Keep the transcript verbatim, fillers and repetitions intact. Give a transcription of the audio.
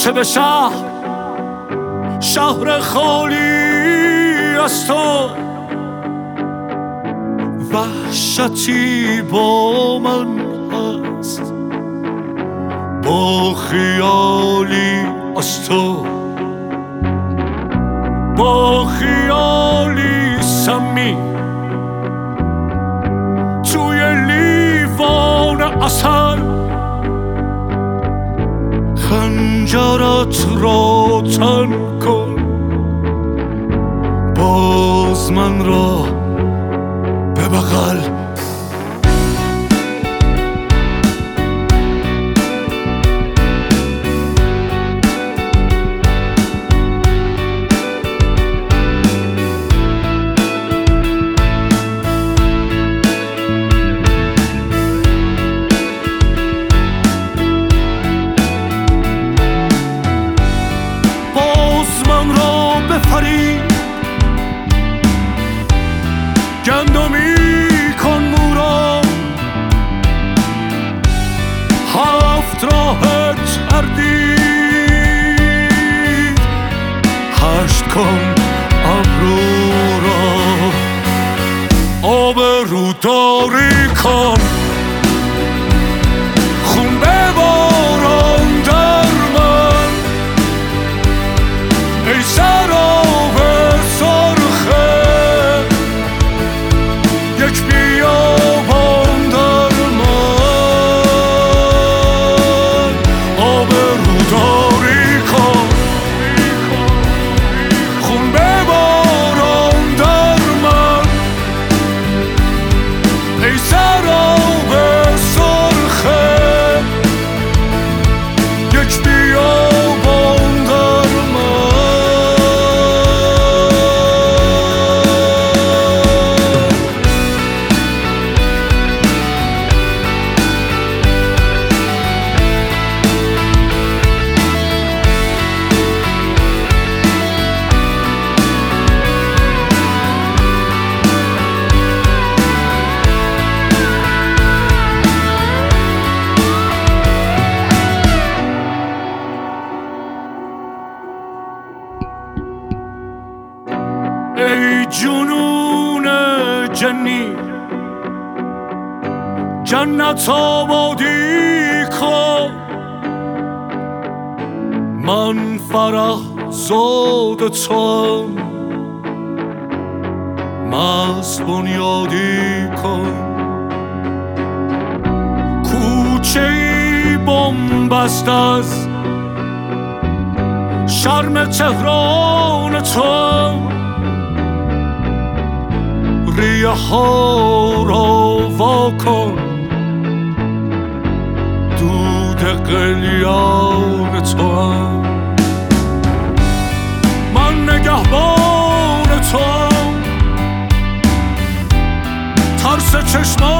که به شهر شهر خالی از تو وحشتی با من هست، با خیالی از تو، با خیالی سمی توی لیوان عسل خنجرت را تن کن، باز من را به بغل. بفرید گندمی کن مورا، هفت راهت اردید هشت کن ابرو را، آب روداری کن خون بباران در من، ای سراب سرخه یک بیابان در من، آب روداری کن خون بباران در من، ای سراب سرخه یک بیابان در من. ای جنون جنی جنت آبادی کن، من فرح زاد توام مست بنیادی کن، کوچه ای بنبست از شرم تهران توام، ریه ها را وا کن دود قلیان توام، من نگهبان توام ترس چشمان